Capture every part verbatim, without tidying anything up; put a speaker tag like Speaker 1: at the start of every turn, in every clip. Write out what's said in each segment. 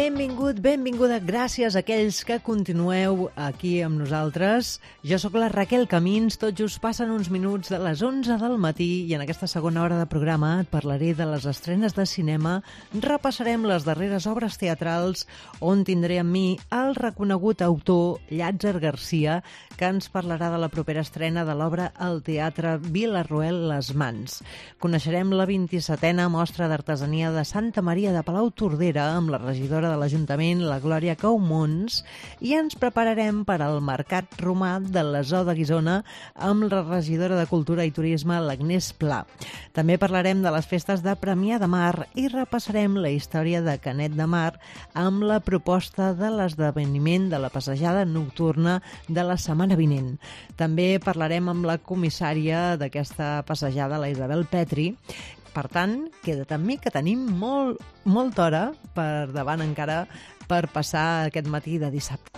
Speaker 1: Benvingut, benvinguda, gràcies a aquells que continueu aquí amb nosaltres. Jo sóc la Raquel Camins, tot just passen uns minuts de les onze del matí i en aquesta segona hora de programa et parlaré de les estrenes de cinema, repassarem les darreres obres teatrals on tindré amb mi el reconegut autor Llàtzer Garcia, que ens parlarà de la propera estrena de l'obra al Teatre Vilarroel Les Mans. Coneixerem la vint-i-setena mostra d'artesania de Santa Maria de Palautordera amb la regidora de l'Ajuntament, la Glòria Caumons, i ens prepararem per al Mercat Romà de la Zoo de Guissona amb la regidora de Cultura i Turisme, l'Agnès Pla. També parlarem de les festes de Premià de Mar i repassarem la història de Canet de Mar amb la proposta de l'esdeveniment de la passejada nocturna de la setmana vinent. També parlarem amb la comissària d'aquesta passejada, la Isabel Petri. Per tant, queda't amb mi, que tenim molt, molta hora per davant encara per passar aquest matí de dissabte.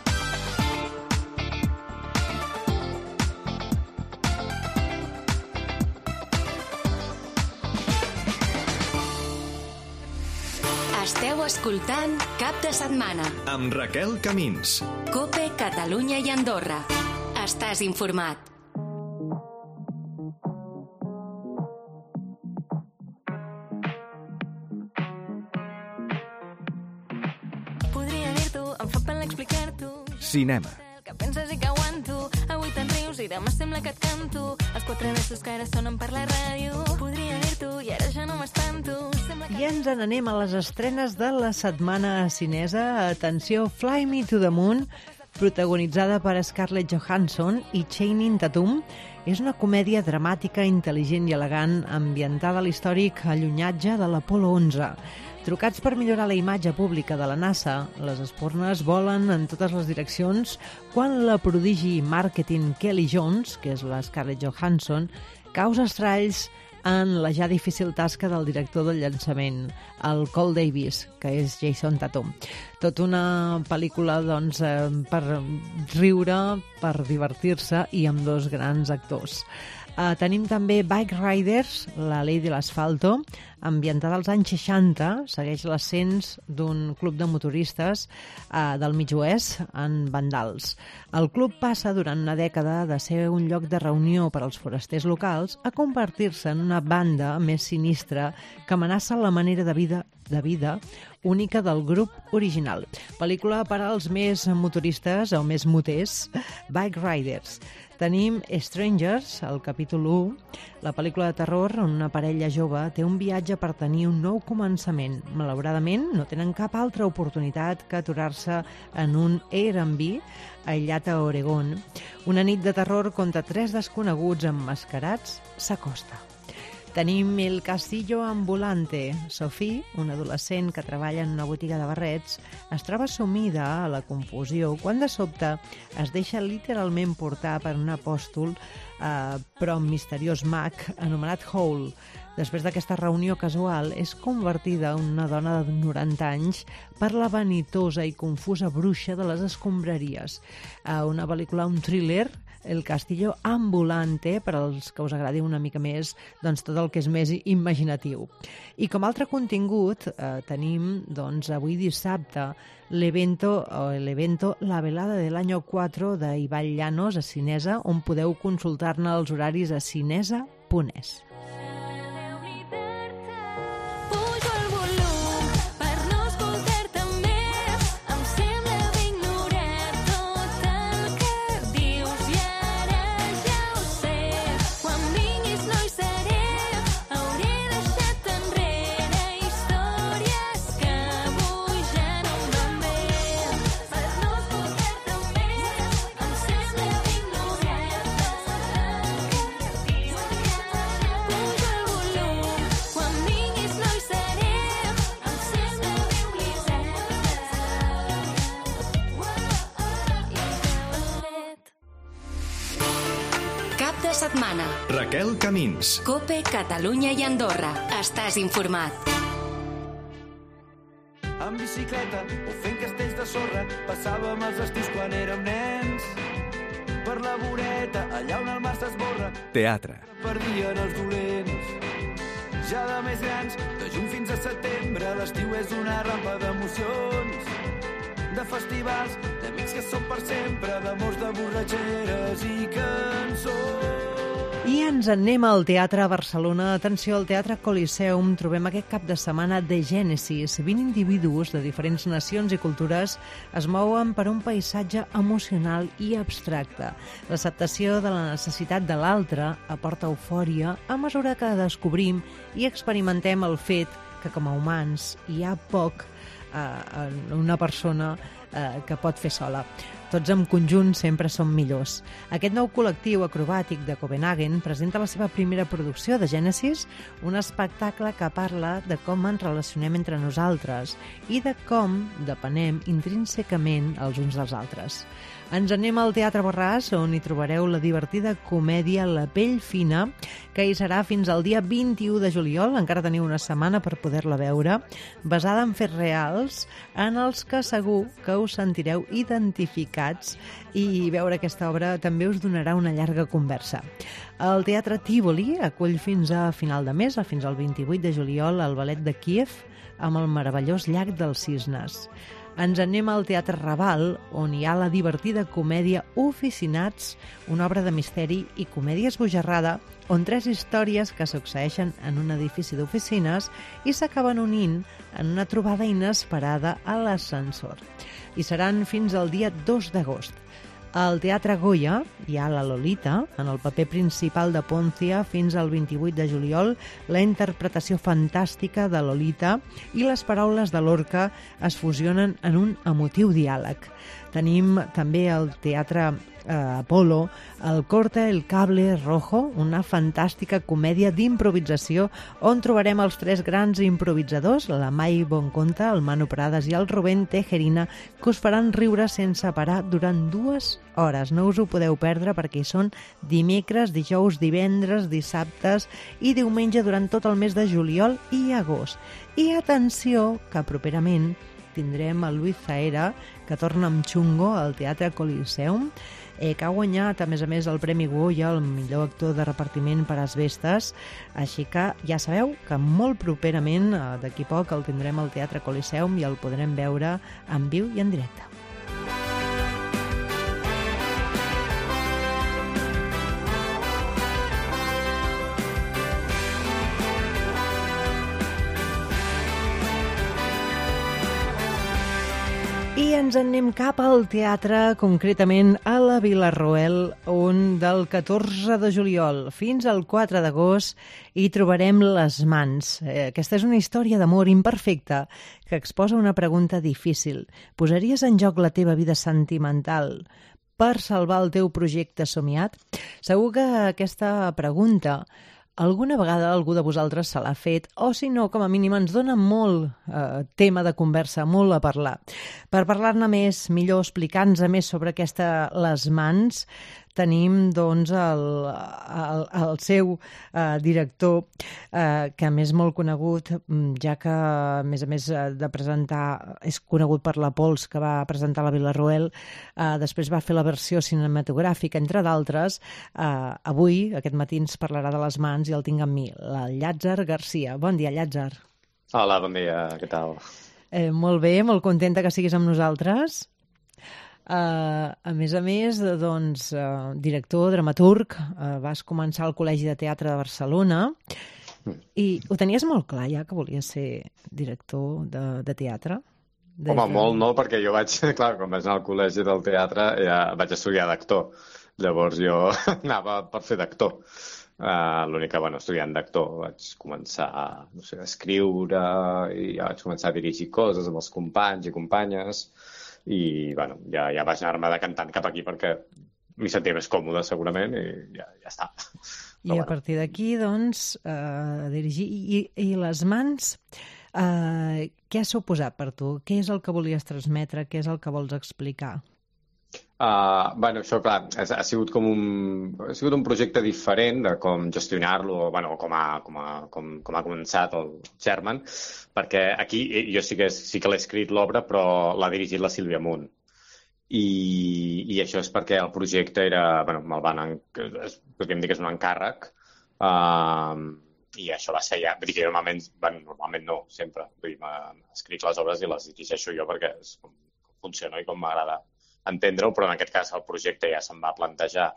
Speaker 2: Esteu escoltant Cap de Setmana
Speaker 3: amb Raquel Camins.
Speaker 2: COPE Catalunya i Andorra. Estàs informat.
Speaker 4: Podria dir-t'ho, em fa pel explicar-t'ho.
Speaker 3: Cinema.
Speaker 4: Que penses i que aguanto. Avui te'n rius i demà sembla que et canto. Els quatre versos que ara sonen per la ràdio. Podria dir-t'ho i ara ja no m'espanto. Sembla que...
Speaker 1: I ens n'anem a les estrenes de la setmana cinesa. Atenció, Fly Me to the Moon, protagonitzada per Scarlett Johansson i Channing Tatum, és una comèdia dramàtica, intel·ligent i elegant, ambientada a l'històric allunyatge de l'Apolo onze. Trucats per millorar la imatge pública de la NASA, les espurnes volen en totes les direccions quan la prodigi màrqueting Kelly Jones, que és la Scarlett Johansson, causa estralls en la ja difícil tasca del director del llançament, el Cole Davis, que és Jason Tatum. Tot una pel·lícula doncs, eh, per riure, per divertir-se i amb dos grans actors. Uh, tenim també Bike Riders, la llei de l'asfalto, ambientada als anys seixanta, segueix l'ascens d'un club de motoristes uh, del mig oest en Vandals. El club passa durant una dècada de ser un lloc de reunió per als forasters locals a convertir-se en una banda més sinistra que amenaça la manera de vida de vida única del grup original. Pel·lícula per als més motoristes o més moters, Bike Riders. Tenim Strangers, el capítol u, la pel·lícula de terror on una parella jove té un viatge per tenir un nou començament. Malauradament, no tenen cap altra oportunitat que aturar-se en un Airbnb aïllat a Oregon. Una nit de terror contra tres desconeguts emmascarats s'acosta. Tenim El Castillo Ambulante. Sophie, una adolescent que treballa en una botiga de barrets, es troba sumida a la confusió quan de sobte es deixa literalment portar per un apòstol eh, però misteriós mag anomenat Hole. Després d'aquesta reunió casual, és convertida en una dona de noranta anys per la vanitosa i confusa bruixa de les escombraries. Eh, una pel·lícula, un thriller, El Castillo Ambulante, per als que us agradi una mica més doncs, tot el que és més imaginatiu. I com a altre contingut eh, tenim doncs, avui dissabte l'evento, o l'evento La Velada del Año cuatro de Ibai Llanos a Cinesa, on podeu consultar-ne els horaris a cinesa punt es.
Speaker 2: Setmana.
Speaker 3: Raquel Camins.
Speaker 2: COPE Catalunya i Andorra. Estàs informat.
Speaker 5: Amb bicicleta o fent castells de sorra passàvem els estius quan érem nens. Per la voreta, allà on el mar s'esborra,
Speaker 3: Teatre.
Speaker 5: perdien els dolents. Ja de més grans, de juny fins a setembre, l'estiu és una rampa d'emocions. de festivals, d'amics que són per sempre, d'amors, de borratxeres i cançons.
Speaker 1: I ens anem al Teatre a Barcelona. Atenció, al Teatre Coliseum trobem aquest cap de setmana The Genesis. vint individus de diferents nacions i cultures es mouen per un paisatge emocional i abstracte. L'acceptació de la necessitat de l'altre aporta eufòria a mesura que descobrim i experimentem el fet que com a humans hi ha poc eh, en una persona eh, que pot fer sola. Tots en conjunt sempre som millors. Aquest nou col·lectiu acrobàtic de Copenhagen presenta la seva primera producció de Genesis, un espectacle que parla de com ens relacionem entre nosaltres i de com depenem intrínsecament els uns dels altres. Ens anem al Teatre Borràs, on hi trobareu la divertida comèdia La pell fina, que hi serà fins al dia vint-i-u de juliol, encara teniu una setmana per poder-la veure, basada en fets reals, en els que segur que us sentireu identificats, i veure aquesta obra també us donarà una llarga conversa. El Teatre Tívoli acull fins a final de mes, fins al vint-i-vuit de juliol, el ballet de Kíev amb el meravellós Llac dels Cisnes. Ens anem al Teatre Raval, on hi ha la divertida comèdia Oficinats, una obra de misteri i comèdia esbojarrada, on tres històries que succeeixen en un edifici d'oficines i s'acaben unint en una trobada inesperada a l'ascensor. I seran fins al dia dos d'agost. Al Teatre Goya hi ha la Lolita, en el paper principal de Poncia, fins al vint-i-vuit de juliol, la interpretació fantàstica de Lolita i les paraules de Lorca es fusionen en un emotiu diàleg. Tenim també al Teatre eh, Apolo el Corta el Cable Rojo, una fantàstica comèdia d'improvisació on trobarem els tres grans improvisadors, la Mai Bonconta, el Manu Prades i el Rubén Tejerina, que us faran riure sense parar durant dues hores. No us ho podeu perdre perquè hi són dimecres, dijous, divendres, dissabtes i diumenge durant tot el mes de juliol i agost. I atenció, que properament tindrem el Luis Zaera, que torna amb Chungo al Teatre Coliseum, eh, que ha guanyat, a més a més, el Premi Goya, el millor actor de repartiment per Asbestes. Així que ja sabeu que molt properament, eh, d'aquí poc, el tindrem al Teatre Coliseum i el podrem veure en viu i en directe. I ens en anem cap al teatre, concretament a la Vila-roel, on del catorze de juliol fins al quatre d'agost hi trobarem Les mans. Aquesta és una història d'amor imperfecta que exposa una pregunta difícil. Posaries en joc la teva vida sentimental per salvar el teu projecte somiat? Segur que aquesta pregunta alguna vegada algú de vosaltres se l'ha fet, o si no, com a mínim ens dona molt eh, tema de conversa, molt a parlar. Per parlar-ne més, millor explicar-nos més sobre aquesta Les mans, tenim doncs el, el, el seu eh, director, eh, que a més molt conegut, ja que a més a més de presentar, és conegut per la Pols, que va presentar la Vila-roel, eh, després va fer la versió cinematogràfica, entre d'altres. Eh, avui, aquest matí, ens parlarà de Les mans i el tinc amb mi, el Llàtzer Garcia. Bon dia, Llàtzer.
Speaker 6: Hola, bon dia, què tal?
Speaker 1: Eh, molt bé, molt contenta que siguis amb nosaltres. Uh, a més a més, doncs, uh, director, dramaturg, uh, vas començar al Col·legi de Teatre de Barcelona i ho tenies molt clar ja que volies ser director de, de teatre?
Speaker 6: Des Home, de... molt no, perquè jo vaig, clar, quan vaig anar al Col·legi del Teatre ja vaig estudiar d'actor, llavors jo anava per fer d'actor. Uh, l'únic que, bueno, estudiant d'actor vaig començar no sé, a escriure i ja vaig començar a dirigir coses amb els companys i companyes i bueno, ja, ja vaig anar-me decantant cap aquí perquè m'hi sentia més còmode segurament i ja, ja està.
Speaker 1: I Però, a bueno. partir d'aquí, doncs, uh, dirigir... I, I les mans, uh, què ha suposat per tu? Què és el que volies transmetre? Què és el que vols explicar?
Speaker 6: Uh, bueno, això, clar, ha, ha, sigut com un, ha sigut un projecte diferent de com gestionar-lo, bueno, com ha, com, ha, com, com ha començat el German, perquè aquí jo sí que, sí que l'he escrit l'obra, però l'ha dirigit la Sílvia Munt. I, i això és perquè el projecte era, bueno, me'l van, podríem dir que és un encàrrec, uh, i això va ser ja, vull dir que normalment, bueno, normalment no, sempre, vull dir, escric les obres i les dirigeixo jo perquè és com funciona i com m'agrada entendre-ho, però en aquest cas el projecte ja se'm va plantejar,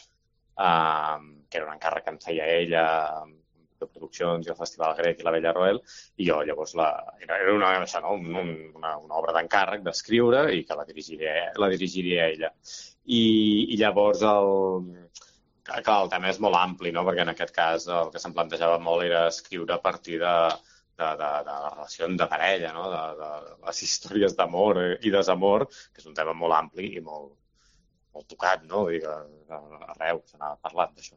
Speaker 6: uh, que era un encàrrec que em feia ella, de produccions i el Festival Grec i la Bella Roel, i jo llavors la, era, era una, això, no? un, una, una obra d'encàrrec d'escriure i que la dirigiria, la dirigiria ella. I, i llavors el, clar, el tema és molt ampli, no? Perquè en aquest cas el que se'm plantejava molt era escriure a partir de, de, de, de la relació de parella, no? de, de les històries d'amor i desamor, que és un tema molt ampli i molt, molt tocat, no? Vull dir que arreu se n'ha parlat d'això.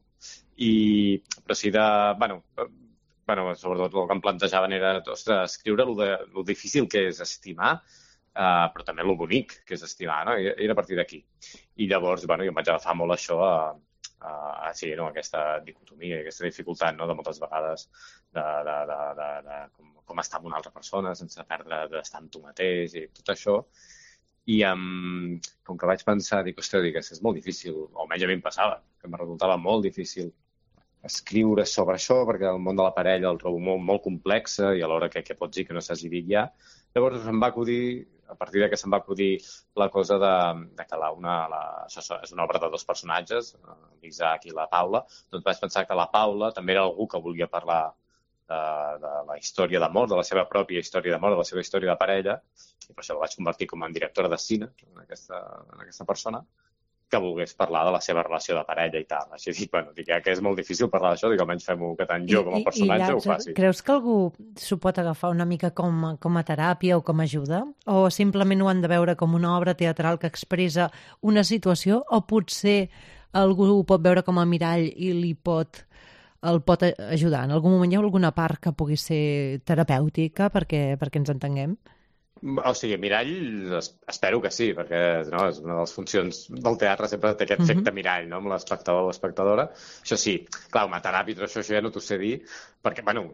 Speaker 6: I, però sí de... Bueno, bueno, sobretot el que em plantejaven era ostres, escriure lo, de, lo difícil que és estimar, uh, però també lo bonic que és estimar, no? I era a partir d'aquí. I llavors, bueno, jo em vaig agafar molt això a, a, a sí, no? Aquesta dicotomia, aquesta dificultat, no? De moltes vegades de, de, de, de, de com, com estar amb una altra persona sense perdre d'estar amb tu mateix i tot això. I um, com que vaig pensar, dic, ostres, dic, és molt difícil, o almenys a mi em passava, que em resultava molt difícil escriure sobre això, perquè el món de la parella el trobo molt, molt complex i alhora que, que pots dir que no s'hagi dit ja. Llavors em va acudir, a partir de que se'm va acudir la cosa de, de que la, una, la, això és una obra de dos personatges, l'Isaac i la Paula, doncs vaig pensar que la Paula també era algú que volia parlar de, de la història d'amor, de la seva pròpia història d'amor, de la seva història de parella, i per això la vaig convertir com en directora de cine, en aquesta, en aquesta persona, que volgués parlar de la seva relació de parella i tal. Així dic, bueno, dic que és molt difícil parlar d'això, dic, almenys fem-ho que tant jo com a personatge
Speaker 1: I, i,
Speaker 6: ho faci.
Speaker 1: Creus que algú s'ho pot agafar una mica com, com a teràpia o com a ajuda? O simplement ho han de veure com una obra teatral que expressa una situació? O potser algú ho pot veure com a mirall i li pot... el pot ajudar? En algun moment hi ha alguna part que pugui ser terapèutica perquè, perquè ens entenguem?
Speaker 6: O sigui, mirall, espero que sí, perquè no, és una de les funcions del teatre, sempre té aquest efecte mirall, no?, amb l'espectador o l'espectadora. Això sí, clar, una teràpia, això, això ja no t'ho sé dir, perquè, bueno,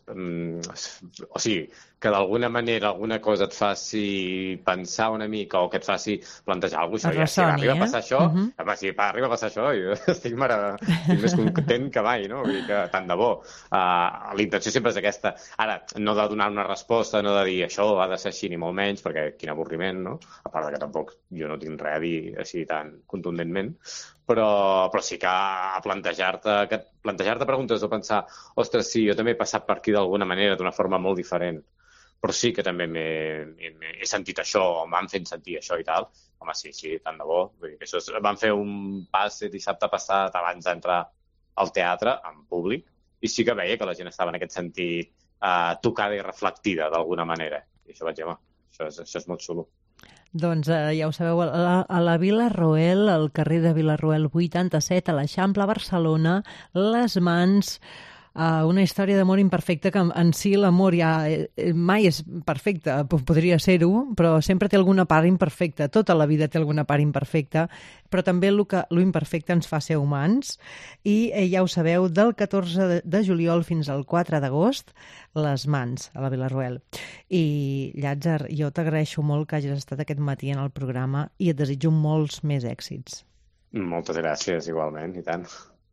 Speaker 6: o sigui, que d'alguna manera alguna cosa et faci pensar una mica o que et faci plantejar alguna cosa, ja, si arriba a passar això, uh -huh. home, si arriba a passar això, jo estic, mare, estic més content que mai, no? Vull dir que tant de bo. Uh, la intenció sempre és aquesta. Ara, no de donar una resposta, no de dir això ha de ser així ni molt menys, perquè quin avorriment, no? A part que tampoc jo no tinc res a dir així tan contundentment, però, però sí que a plantejar-te que plantejar-te preguntes o pensar, ostres, sí, jo també he passat per aquí d'alguna manera, d'una forma molt diferent, però sí que també he sentit això, o m'han fet sentir això i tal. Home, sí, sí, tant de bo. Vull dir que això és, vam fer un pas dissabte passat abans d'entrar al teatre, en públic, i sí que veia que la gent estava en aquest sentit eh, tocada i reflectida d'alguna manera. I això vaig dir, home, això és, això és molt xulo.
Speaker 1: Doncs eh, ja ho sabeu, a la, a la Vila Roel, al carrer de Vila Roel vuitanta-set, a l'Eixample, Barcelona, Les Mans, Uh, una història d'amor imperfecta, que en si l'amor ja eh, mai és perfecte, podria ser-ho, però sempre té alguna part imperfecta, tota la vida té alguna part imperfecta, però també el que lo imperfecte ens fa ser humans, i eh, ja ho sabeu, del catorze de, de juliol fins al quatre d'agost, Les Mans, a la Vila Roel. I Llàtzer, jo t'agraeixo molt que hagis estat aquest matí en el programa i et desitjo molts més èxits.
Speaker 6: Moltes gràcies, igualment, i tant.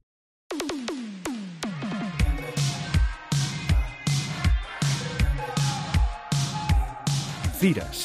Speaker 3: Fires.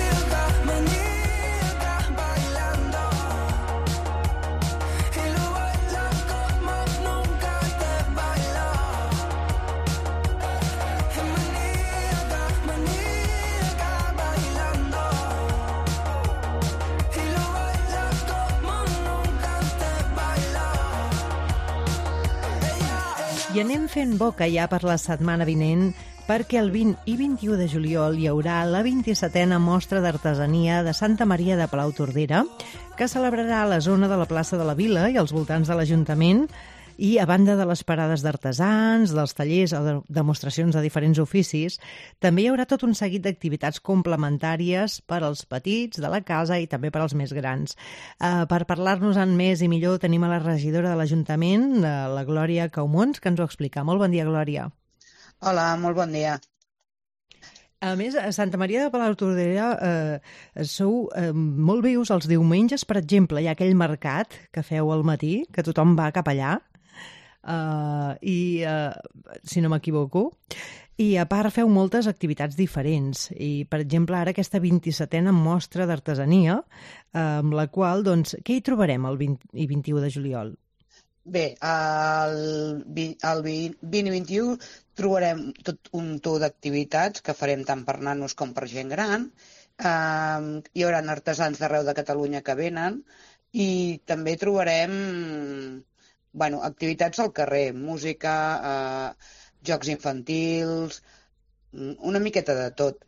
Speaker 1: I anem fent boca ja per la setmana vinent, perquè el vint i vint-i-u de juliol hi haurà la vint-i-setena mostra d'artesania de Santa Maria de Palautordera, que celebrarà a la zona de la plaça de la Vila i als voltants de l'Ajuntament, i a banda de les parades d'artesans, dels tallers o de demostracions de diferents oficis, també hi haurà tot un seguit d'activitats complementàries per als petits de la casa i també per als més grans. Uh, per parlar-nos-en més i millor tenim a la regidora de l'Ajuntament, la Glòria Caumons, que ens ho explica. Molt bon dia, Glòria.
Speaker 7: Hola, molt bon dia.
Speaker 1: A més, a Santa Maria de Palautordera eh, sou eh, molt vius els diumenges, per exemple. Hi ha aquell mercat que feu al matí, que tothom va cap allà, eh, i, eh, si no m'equivoco, I a part feu moltes activitats diferents. I, per exemple, ara aquesta vint-i-setena mostra d'artesania, amb la qual, doncs, què hi trobarem el vint i vint-i-u de juliol?
Speaker 7: Bé, el, el vint i vint-i-u trobarem tot un tour d'activitats que farem tant per nanos com per gent gran. Uh, hi haurà artesans d'arreu de Catalunya que venen i també trobarem bueno, activitats al carrer, música, uh, jocs infantils, una miqueta de tot.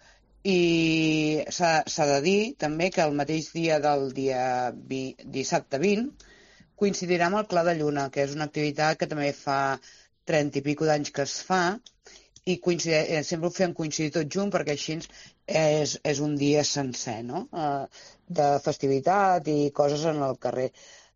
Speaker 7: I s'ha de dir també que el mateix dia del dia dissabte vint coincidirà amb el Clar de Lluna, que és una activitat que també fa trenta i pico d'anys que es fa, i sempre ho fem coincidir tot junt perquè així és, és un dia sencer, no? Uh, de festivitat i coses en el carrer.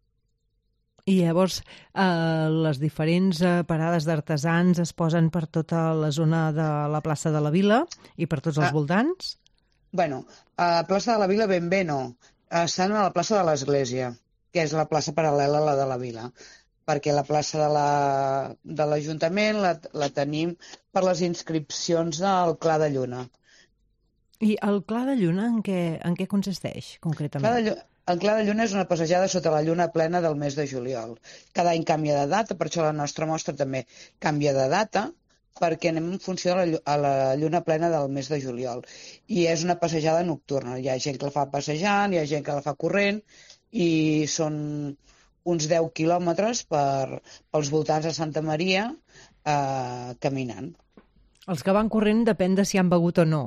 Speaker 1: I llavors eh, les diferents eh, parades d'artesans es posen per tota la zona de la plaça de la Vila i per tots els ah. voltants?
Speaker 7: Bueno, a la plaça de la Vila ben bé no. Estan a la plaça de l'Església, que és la plaça paral·lela a la de la Vila, perquè la plaça de la, de l'Ajuntament la, la tenim per les inscripcions del Clar de Lluna.
Speaker 1: I el Clar de Lluna en què, en què consisteix, concretament?
Speaker 7: Clar de Lluna, el Clar de Lluna és una passejada sota la lluna plena del mes de juliol. Cada any canvia de data, per això la nostra mostra també canvia de data, perquè anem en funció de la, a la lluna plena del mes de juliol. I és una passejada nocturna. Hi ha gent que la fa passejant, hi ha gent que la fa corrent, i són uns deu quilòmetres per, pels voltants de Santa Maria eh, caminant. Els
Speaker 1: que van corrent depèn de si han begut o no.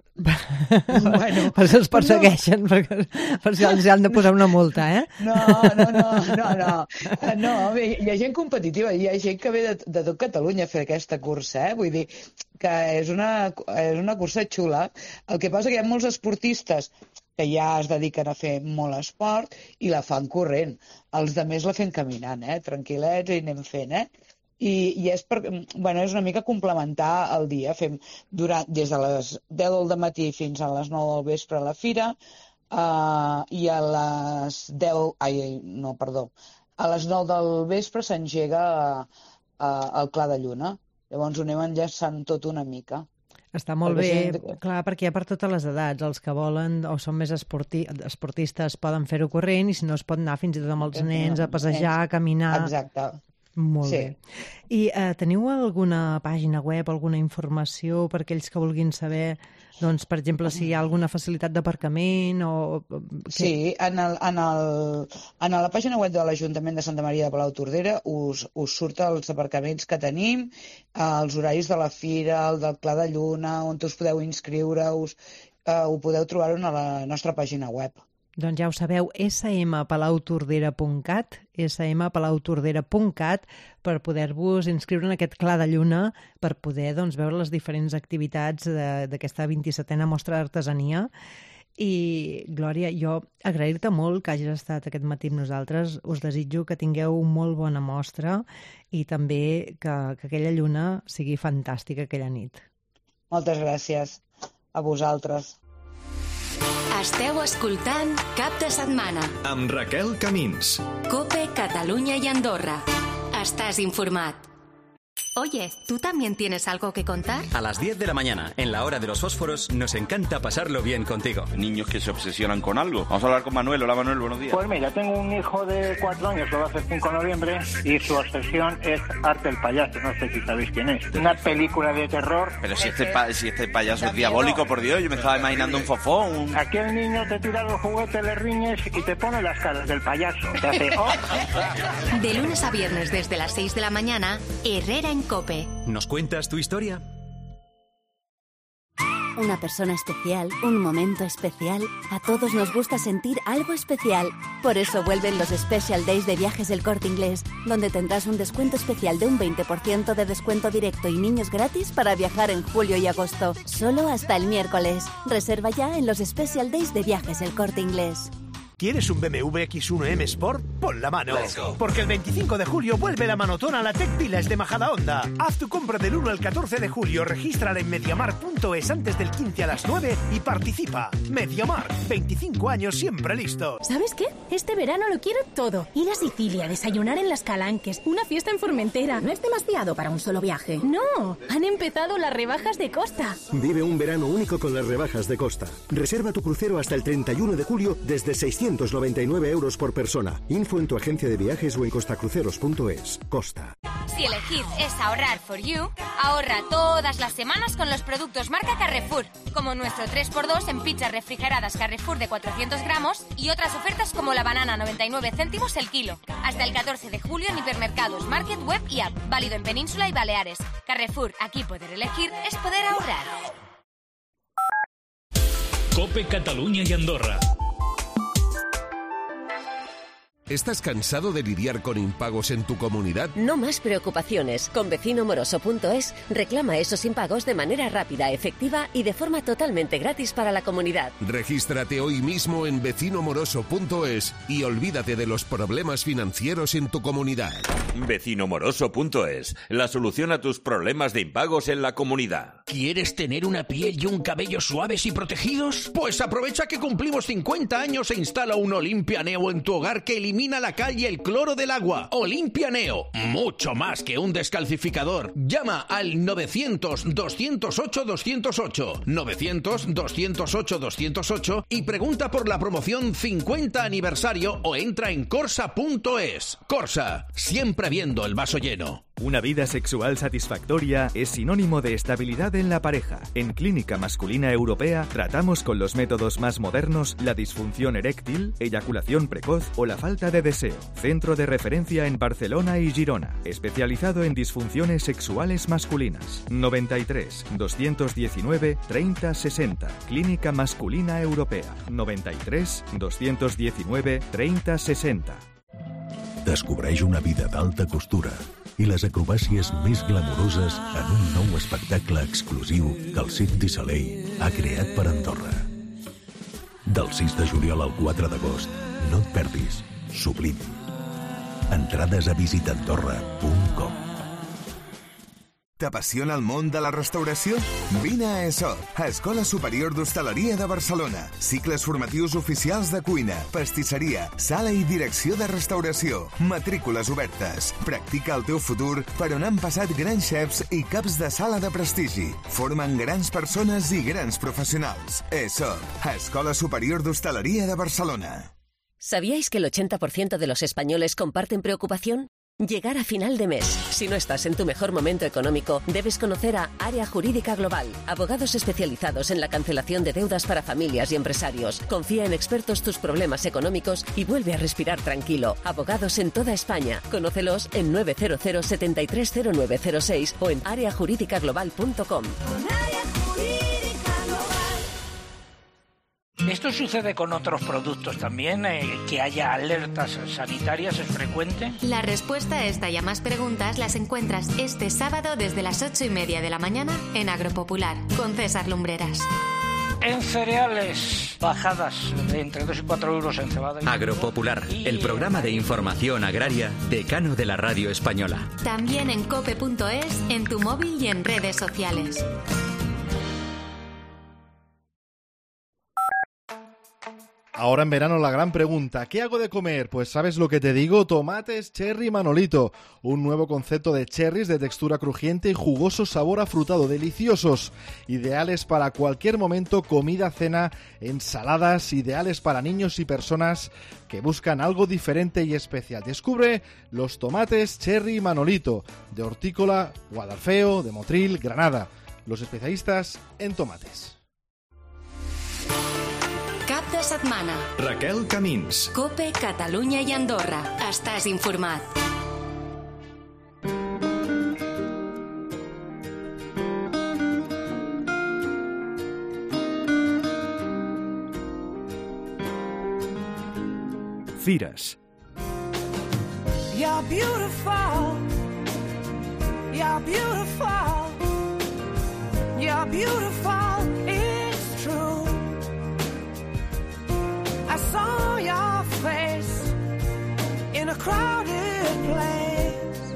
Speaker 1: Bueno, per això els persegueixen, no. per, per si els han de posar una multa, eh?
Speaker 7: No, no, no, no, no. no hi ha gent competitiva, hi ha gent que ve de, de tot Catalunya a fer aquesta cursa, eh? Vull dir que és una, és una cursa xula. El que passa que hi ha molts esportistes que ja es dediquen a fer molt esport i la fan corrent. Els de més la fem caminant, eh? Tranquil·lets i anem fent, eh? I, i és, per, bueno, és una mica complementar el dia. Fem durant, des de les deu del matí fins a les nou del vespre a la fira uh, i a les deu, ai, no, perdó, a les nou del vespre s'engega uh, uh, el Clar de Lluna. Llavors ho anem enllaçant tot una mica.
Speaker 1: Està molt perquè bé, gent... clar, perquè hi ha per totes les edats. Els que volen o són més esporti... esportistes poden fer-ho corrent i si no es pot anar fins i tot amb els nens a passejar, a caminar...
Speaker 7: Exacte.
Speaker 1: Molt
Speaker 7: sí.
Speaker 1: bé. I eh, teniu alguna pàgina web, alguna informació per aquells que vulguin saber, doncs, per exemple, si hi ha alguna facilitat d'aparcament o... Què?
Speaker 7: Sí, en, el, en, el, en la pàgina web de l'Ajuntament de Santa Maria de Palautordera us, us surt els aparcaments que tenim, els horaris de la fira, el del Clar de Lluna, on us podeu inscriure, us, eh, ho podeu trobar a la nostra pàgina web.
Speaker 1: Doncs ja ho sabeu, esse eme palautordera punt cat, esse eme palautordera punt cat, per poder-vos inscriure en aquest Clar de Lluna, per poder doncs, veure les diferents activitats d'aquesta vint-i-setena mostra d'artesania. I, Glòria, jo agrair-te molt que hagis estat aquest matí amb nosaltres. Us desitjo que tingueu molt bona mostra i també que, que aquella lluna sigui fantàstica aquella nit.
Speaker 7: Moltes gràcies a vosaltres.
Speaker 2: Esteu escoltant Cap de Setmana
Speaker 3: amb Raquel Camins.
Speaker 2: COPE Catalunya i Andorra. Estàs informat. Oye, ¿tú también tienes algo que contar?
Speaker 8: A las diez de la mañana, en la hora de los fósforos, nos encanta pasarlo bien contigo.
Speaker 9: Niños que se obsesionan con algo. Vamos a hablar con Manuel. Hola, Manuel, buenos días.
Speaker 10: Pues mira, tengo un hijo de cuatro años, lo va a hacer cinco de noviembre, y su obsesión es Arte el Payaso. No sé si sabéis quién es. Una película de terror.
Speaker 9: Pero si este, pa si este payaso es diabólico, por Dios, yo me estaba imaginando un fofón. Un...
Speaker 10: Aquí el niño te tira los juguetes, le riñes y te pone las caras del payaso. Te hace, oh.
Speaker 2: De lunes a viernes desde las seis de la mañana, Herrera en COPE.
Speaker 8: ¿Nos cuentas tu historia?
Speaker 11: Una persona especial, un momento especial. A todos nos gusta sentir algo especial. Por eso vuelven los Special Days de Viajes del Corte Inglés, donde tendrás un descuento especial de un veinte por ciento de descuento directo y niños gratis para viajar en julio y agosto. Solo hasta el miércoles. Reserva ya en los Special Days de Viajes del Corte Inglés.
Speaker 12: ¿Quieres un B M W X uno M Sport? Pon la mano. Porque el veinticinco de julio vuelve la manotona a la Tech Village de Majadahonda. Haz tu compra del uno al catorce de julio, regístrala en mediamarkt punto es antes del quince a las nueve y participa. MediaMarkt, veinticinco años siempre listos.
Speaker 13: ¿Sabes qué? Este verano lo quiero todo. Ir a Sicilia, desayunar en Las Calanques, una fiesta en Formentera.
Speaker 14: No es demasiado para un solo viaje.
Speaker 13: No, han empezado las rebajas de Costa.
Speaker 15: Vive un verano único con las rebajas de Costa. Reserva tu crucero hasta el treinta y uno de julio desde seiscientos noventa y nueve euros por persona. Info en tu agencia de viajes o en costacruceros punto es. Costa.
Speaker 16: Si elegir es ahorrar for you, ahorra todas las semanas con los productos marca Carrefour, como nuestro tres por dos en pizzas refrigeradas Carrefour de cuatrocientos gramos y otras ofertas como la banana a noventa y nueve céntimos el kilo. Hasta el catorce de julio en hipermercados, market, web y app. Válido en Península y Baleares. Carrefour, aquí poder elegir es poder ahorrar.
Speaker 17: COPE Cataluña y Andorra.
Speaker 18: ¿Estás cansado de lidiar con impagos en tu comunidad?
Speaker 19: No más preocupaciones. Con vecino moroso punto es reclama esos impagos de manera rápida, efectiva y de forma totalmente gratis para la comunidad.
Speaker 18: Regístrate hoy mismo en vecino moroso punto es y olvídate de los problemas financieros en tu comunidad.
Speaker 20: vecino moroso punto es, la solución a tus problemas de impagos en la comunidad.
Speaker 21: ¿Quieres tener una piel y un cabello suaves y protegidos? Pues aprovecha que cumplimos cincuenta años e instala un Olimpia Neo en tu hogar que elimina Elimina la cal y el cloro del agua. Olimpia Neo, mucho más que un descalcificador. Llama al novecientos, doscientos ocho, doscientos ocho, novecientos, doscientos ocho, doscientos ocho y pregunta por la promoción cincuenta aniversario o entra en corsa punto es. Corsa, siempre viendo el vaso lleno.
Speaker 22: Una vida sexual satisfactoria es sinónimo de estabilidad en la pareja. En Clínica Masculina Europea tratamos con los métodos más modernos la disfunción eréctil, eyaculación precoz o la falta de deseo. Centro de referencia en Barcelona y Girona, especializado en disfunciones sexuales masculinas. noventa y tres, doscientos diecinueve, treinta sesenta. Clínica Masculina Europea. noventa y tres, doscientos diecinueve, treinta sesenta.
Speaker 23: Descobreix una vida d'alta costura i les acrobàcies més glamuroses en un nou espectacle exclusiu que el Cirque du Soleil ha creat per Andorra. Del sis de juliol al quatre d'agost, no et perdis Sublim. Entrades a visitandorra punt com.
Speaker 24: T'apassiona el món de la restauració? Vine a ESOP, Escola Superior d'Hostaleria de Barcelona. Cicles formatius oficials de cuina, pastisseria, sala i direcció de restauració. Matrícules obertes. Practica el teu futur per on han passat grans xefs i caps de sala de prestigi. Formen grans persones i grans professionals. ESOP, Escola Superior d'Hostaleria de Barcelona.
Speaker 19: ¿Sabíais que el ochenta por ciento de los españoles comparten preocupación? Llegar a final de mes. Si no estás en tu mejor momento económico, debes conocer a Área Jurídica Global. Abogados especializados en la cancelación de deudas para familias y empresarios. Confía en expertos tus problemas económicos y vuelve a respirar tranquilo. Abogados en toda España. Conócelos en nueve cero cero, setenta y tres cero nueve cero seis o en área jurídica global punto com.
Speaker 25: ¿Esto sucede con otros productos también? Eh, ¿Que haya alertas sanitarias es frecuente?
Speaker 2: La respuesta a esta y a más preguntas las encuentras este sábado desde las ocho y media de la mañana en Agropopular, con César Lumbreras.
Speaker 25: En cereales, bajadas de entre dos y cuatro euros en cebada.
Speaker 8: Agropopular, el programa de información agraria decano de la radio española.
Speaker 2: También en cope punto es, en tu móvil y en redes sociales.
Speaker 1: Ahora en verano la gran pregunta, ¿qué hago de comer? Pues ¿sabes lo que te digo? Tomates Cherry Manolito, un nuevo concepto de cherries de textura crujiente y jugoso sabor afrutado, deliciosos, ideales para cualquier momento, comida, cena, ensaladas, ideales para niños y personas que buscan algo diferente y especial. Descubre los tomates Cherry Manolito, de Hortícola, Guadalfeo, de Motril, Granada, los especialistas en tomates.
Speaker 2: Cap de setmana.
Speaker 3: Raquel Camins.
Speaker 2: COPE Catalunya i Andorra. Estàs informat.
Speaker 22: Fires.
Speaker 26: You're beautiful. You're beautiful. You're beautiful. It's true. I saw your crowded place,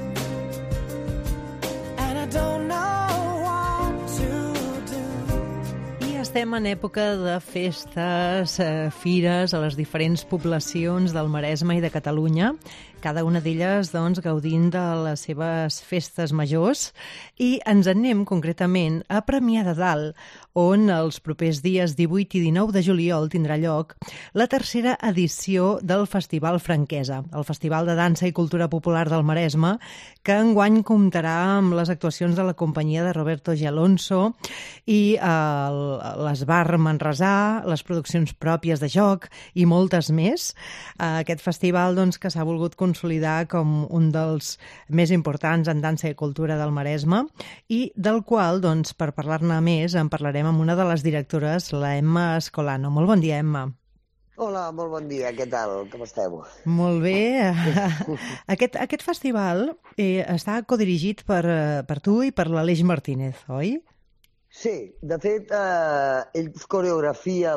Speaker 26: and I don't know what to do.
Speaker 1: I estem en època de festes, eh, fires a les diferents poblacions del Maresme i de Catalunya, cada una d'elles doncs, gaudint de les seves festes majors, i ens en anem concretament a Premià de Dalt, on els propers dies divuit i dinou de juliol tindrà lloc la tercera edició del Festival Franquesa, el Festival de Dansa i Cultura Popular del Maresme, que enguany comptarà amb les actuacions de la companyia de Roberto G. Alonso i eh, l'Esbar Manresà, les produccions pròpies de joc i moltes més. Eh, aquest festival doncs, que s'ha volgut consolidar com un dels més importants en dansa i cultura del Maresme i del qual, doncs, per parlar-ne més, en parlarem amb una de les directores, la Emma Escolano. Molt bon dia, Emma.
Speaker 4: Hola, molt bon dia. Què tal? Com esteu?
Speaker 1: Molt bé. Aquest, aquest festival eh, està codirigit per, per tu i per l'Aleix Martínez, oi?
Speaker 4: Sí, de fet, eh, ell coreografia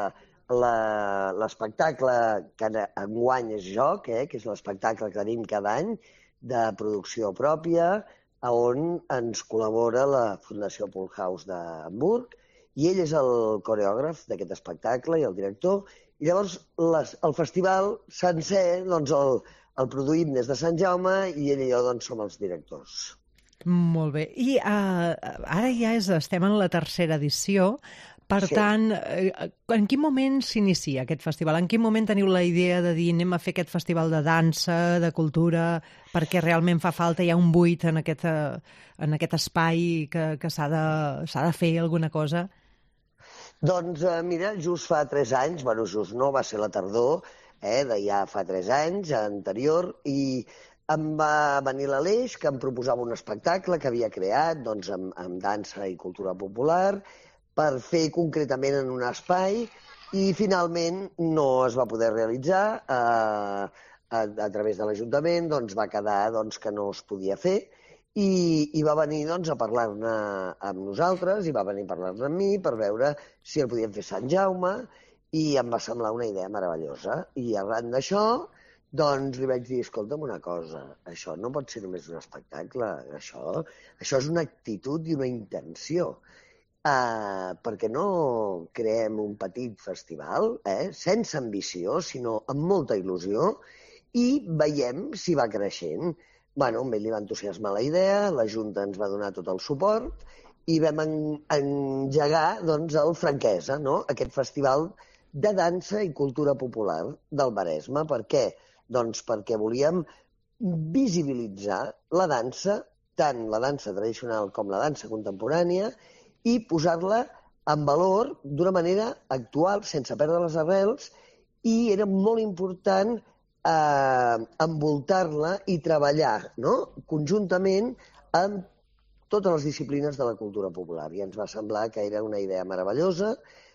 Speaker 4: l'espectacle que enguany és Joc, eh, que és l'espectacle que tenim cada any de producció pròpia, on ens col·labora la Fundació Poolhouse d'Hamburg, i ell és el coreògraf d'aquest espectacle i el director. I llavors les, el festival sencer doncs el, el produïm des de Sant Jaume i ell i jo doncs, som els directors.
Speaker 1: Molt bé. I uh, ara ja és, estem en la tercera edició. Per sí. tant, en quin moment s'inicia aquest festival? En quin moment teniu la idea de dir anem a fer aquest festival de dansa, de cultura, perquè realment fa falta, hi ha un buit en aquest, en aquest espai que, que s'ha de, s'ha de fer alguna cosa?
Speaker 4: Doncs mira, just fa tres anys, bueno, just no, va ser la tardor, eh, de ja fa tres anys, anterior, i em va venir l'Aleix, que em proposava un espectacle que havia creat doncs, amb, amb dansa i cultura popular, per fer concretament en un espai, i finalment no es va poder realitzar. Eh, a, a través de l'Ajuntament doncs, va quedar doncs, que no es podia fer, i, i va venir doncs, a parlar-ne amb nosaltres, i va venir a parlar-ne amb mi per veure si el podíem fer a Sant Jaume, i em va semblar una idea meravellosa. I arran d'això, doncs li vaig dir, escolta'm una cosa, això no pot ser només un espectacle, això, això és una actitud i una intenció. Uh, perquè no creem un petit festival, eh, sense ambició, sinó amb molta il·lusió, i veiem si va creixent. Bueno, a ell li va entusiasmar la idea, la Junta ens va donar tot el suport, i vam en, engegar doncs, el Franquesa, no? Aquest festival de dansa i cultura popular del Maresme. Per què? Doncs perquè volíem visibilitzar la dansa, tant la dansa tradicional com la dansa contemporània, i posar-la en valor d'una manera actual, sense perdre les arrels, i era molt important eh, envoltar-la i treballar, no?, conjuntament amb totes les disciplines de la cultura popular. I ens va semblar que era una idea meravellosa,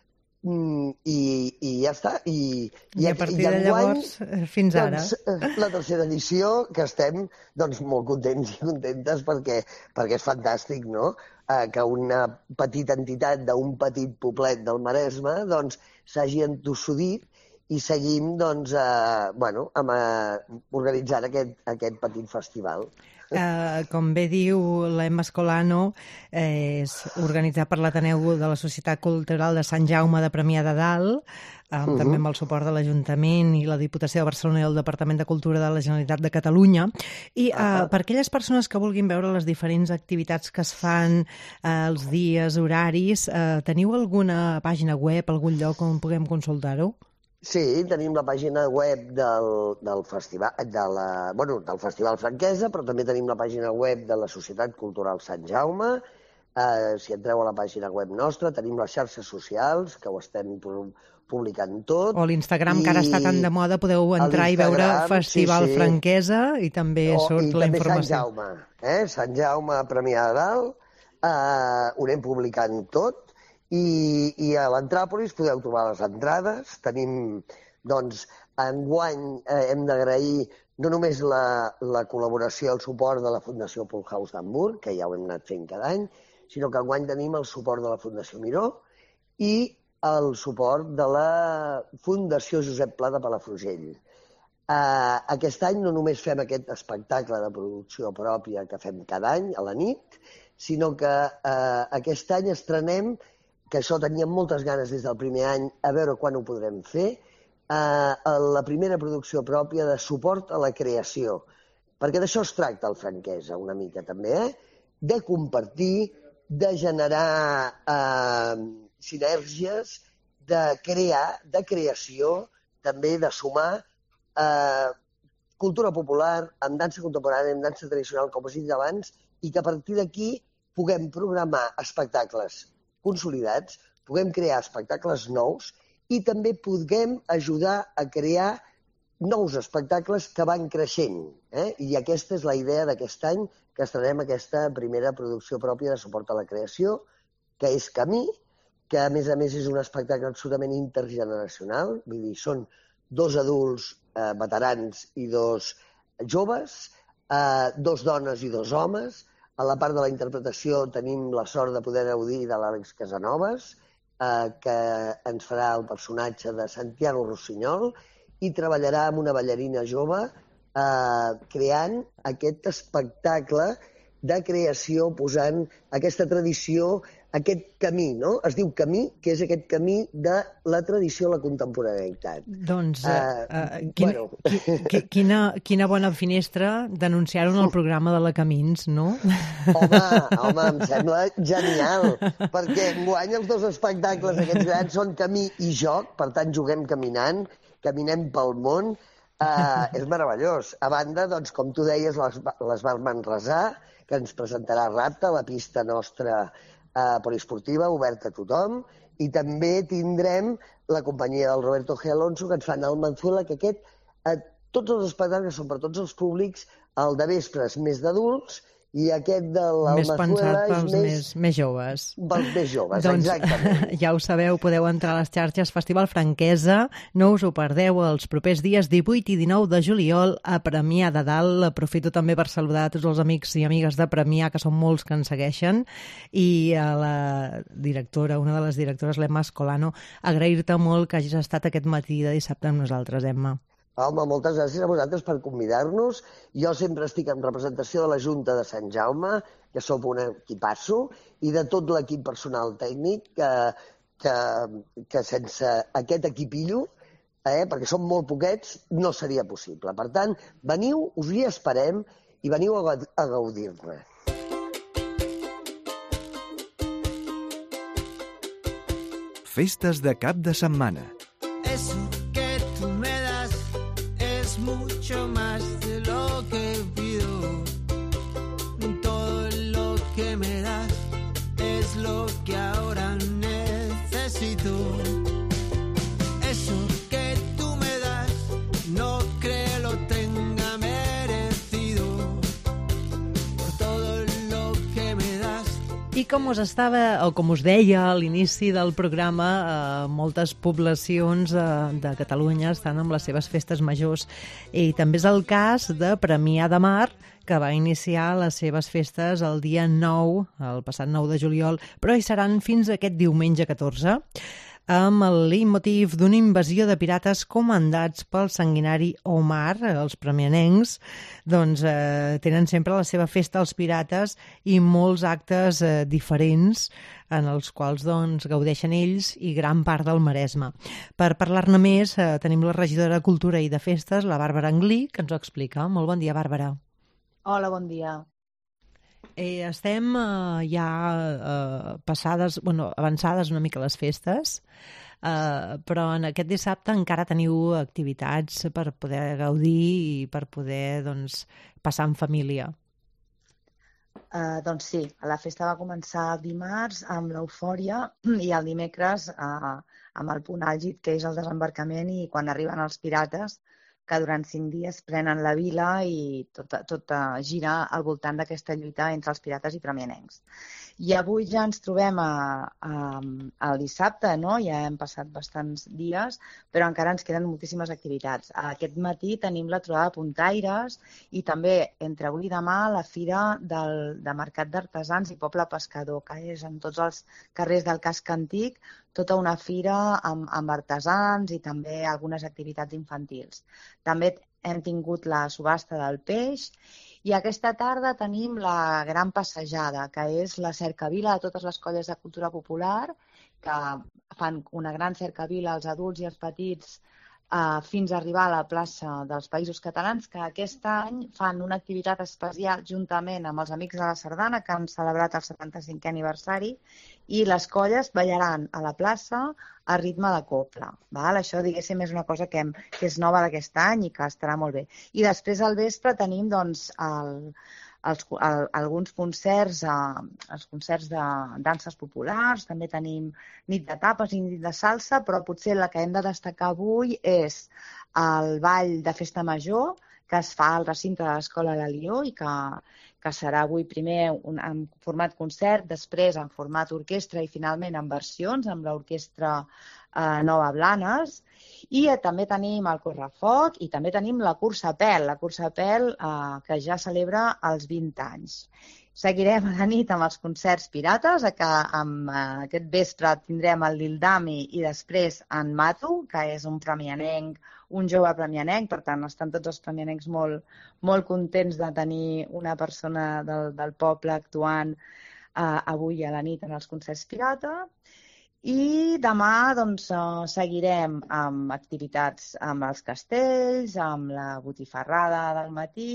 Speaker 4: i, i ja està. I,
Speaker 1: I a partir i de llavors, fins ara.
Speaker 4: Doncs, la tercera edició, que estem doncs, molt contents i contentes perquè, perquè és fantàstic, no?, eh, que una petita entitat d'un petit poblet del Maresme doncs, s'hagi entossudit i seguim doncs, eh, bueno, amb, eh, organitzant aquest, aquest petit festival.
Speaker 1: Uh, com bé diu l'Emma Escolano, eh, és organitzat per l'Ateneu de la Societat Cultural de Sant Jaume de Premià de Dalt, um, uh-huh. també amb el suport de l'Ajuntament i la Diputació de Barcelona i el Departament de Cultura de la Generalitat de Catalunya. I uh, uh-huh. per aquelles persones que vulguin veure les diferents activitats que es fan, uh, els dies, horaris, uh, teniu alguna pàgina web, algun lloc on puguem consultar-ho?
Speaker 4: Sí, tenim la pàgina web del, del, festival, de la, bueno, del Festival Franquesa, però també tenim la pàgina web de la Societat Cultural Sant Jaume. Eh, si entreu a la pàgina web nostra, tenim les xarxes socials, que ho estem publicant tot.
Speaker 1: O l'Instagram, i... que ara està tan de moda, podeu entrar i veure Festival sí, sí. Franquesa, i també o, surt i la
Speaker 4: també
Speaker 1: informació.
Speaker 4: Sant Jaume, eh? Sant Jaume, Premià de Dalt, eh, ho anem publicant tot. I, i a l'Antràpolis podeu trobar les entrades. Tenim, doncs, enguany eh, hem d'agrair no només la, la col·laboració, el suport de la Fundació Poolhouse d'Hamburg, que ja ho hem anat fent cada any, sinó que enguany tenim el suport de la Fundació Miró i el suport de la Fundació Josep Pla de Palafrugell. Uh, aquest any no només fem aquest espectacle de producció pròpia que fem cada any a la nit, sinó que uh, aquest any estrenem, que això teníem moltes ganes des del primer any, a veure quan ho podrem fer, uh, la primera producció pròpia de suport a la creació. Perquè d'això es tracta el Franquesa, una mica també, eh? De compartir, de generar uh, sinergies, de crear, de creació, també de sumar Eh, cultura popular, amb dansa contemporània, amb dansa tradicional, com has dit abans, i que a partir d'aquí puguem programar espectacles consolidats, puguem crear espectacles nous i també puguem ajudar a crear nous espectacles que van creixent. Eh? I aquesta és la idea d'aquest any, que estrenem aquesta primera producció pròpia de suport a la creació, que és Camí, que a més a més és un espectacle absolutament intergeneracional, vull dir, són dos adults eh, veterans i dos joves, eh, dos dones i dos homes. A la part de la interpretació tenim la sort de poder gaudir de l'Àlex Casanovas, eh, que ens farà el personatge de Santiago Rossinyol i treballarà amb una ballarina jove eh, creant aquest espectacle de creació, posant aquesta tradició, aquest camí, no? Es diu camí, que és aquest camí de la tradició a la contemporaneïtat.
Speaker 1: Doncs, uh, uh, quin, bueno. qui, quina, quina bona finestra denunciar-ho en el programa de la Camins, no?
Speaker 4: Home, home, em sembla genial, perquè enguany els dos espectacles aquests grans són camí i joc, per tant juguem caminant, caminem pel món, uh, és meravellós. A banda, doncs, com tu deies, les, les Bar Manresà, que ens presentarà Rapta, la pista nostra eh, poliesportiva, oberta a tothom, i també tindrem la companyia del Roberto G. Alonso, que ens fan el Manzuela, que aquest, eh, tots els espectacles són per tots els públics, el de vespres més d'adults, i aquest de
Speaker 1: més
Speaker 4: l'Almazuela
Speaker 1: pensat pels
Speaker 4: és més,
Speaker 1: més, més joves.
Speaker 4: Pels més joves,
Speaker 1: doncs,
Speaker 4: exactament.
Speaker 1: Ja ho sabeu, podeu entrar a les xarxes Festival Franquesa, no us ho perdeu els propers dies divuit i dinou de juliol a Premià de Dalt. Aprofito també per saludar a tots els amics i amigues de Premià, que són molts que ens segueixen, i a la directora, una de les directores, l'Emma Escolano, agrair-te molt que hagis estat aquest matí de dissabte amb nosaltres, Emma.
Speaker 4: Home, moltes gràcies a vosaltres per convidar-nos. Jo sempre estic en representació de la Junta de Sant Jaume, que som un equipasso, i de tot l'equip personal tècnic, que, que, que sense aquest equipillo, eh, perquè som molt poquets, no seria possible. Per tant, veniu, us hi esperem i veniu a, a gaudir-ne.
Speaker 22: Festes de cap de setmana.
Speaker 26: Eso que tú me das es mucho más de lo que pido. Todo lo que me das es lo que ahora necesito. Eso que tú me das no creo lo tenga merecido. Por todo lo que me das.
Speaker 1: I com us estava, o com us deia a l'inici del programa, eh, moltes poblacions eh, de Catalunya estan amb les seves festes majors, i també és el cas de Premià de Mar, que va iniciar les seves festes el dia nou, el passat nou de juliol, però hi seran fins aquest diumenge catorze, amb el leitmotiv d'una invasió de pirates comandats pel sanguinari Omar. Els premianencs doncs, eh, tenen sempre la seva festa als pirates i molts actes eh, diferents en els quals doncs, gaudeixen ells i gran part del Maresme. Per parlar-ne més eh, tenim la regidora de Cultura i de Festes, la Bàrbara Anglí, que ens ho explica. Molt bon dia, Bàrbara.
Speaker 5: Hola, bon dia.
Speaker 1: Eh, estem eh, ja eh, passades, bueno, avançades una mica les festes, eh, però en aquest dissabte encara teniu activitats per poder gaudir i per poder doncs, passar en família.
Speaker 5: Uh, doncs sí, la festa va començar dimarts amb l'eufòria i el dimecres uh, amb el punt àlgid, que és el desembarcament i quan arriben els pirates, que durant cinc dies prenen la vila i tot, tot uh, gira al voltant d'aquesta lluita entre els pirates i premianencs. I avui ja ens trobem a, a, al dissabte, no? Ja hem passat bastants dies, però encara ens queden moltíssimes activitats. Aquest matí tenim la trobada de puntaires i també entre avui i demà la fira del, de Mercat d'Artesans i Poble Pescador, que és en tots els carrers del casc antic, tota una fira amb, amb artesans i també algunes activitats infantils. També hem tingut la subhasta del peix i aquesta tarda tenim la gran passejada, que és la cercavila de totes les colles de cultura popular, que fan una gran cercavila als adults i als petits Uh, fins a arribar a la plaça dels Països Catalans, que aquest any fan una activitat especial juntament amb els Amics de la Sardana, que han celebrat el setanta-cinquè aniversari, i les colles ballaran a la plaça a ritme de copla. Val? Això, diguéssim, és una cosa que, hem, que és nova d'aquest any i que estarà molt bé. I després al vespre tenim doncs, el, els, el, alguns concerts, eh, els concerts de danses populars, també tenim nit de tapes i nit de salsa, però potser la que hem de destacar avui és el ball de festa major, que es fa al recinte de l'Escola de Lió i que, que serà avui primer un, en format concert, després en format orquestra i finalment en versions amb l'orquestra eh, Nova Blanes. I eh, també tenim el correfoc i també tenim la cursa a pèl, la cursa a pèl eh, que ja celebra els vint anys. Seguirem a la nit amb els concerts pirates, que amb eh, aquest vespre tindrem el Dildami i després en Matu, que és un premianenc, un jove premianenc, per tant estan tots els premianencs molt, molt contents de tenir una persona del, del poble actuant eh, avui a la nit en els concerts pirata. I demà doncs, seguirem amb activitats amb els castells, amb la botifarrada del matí,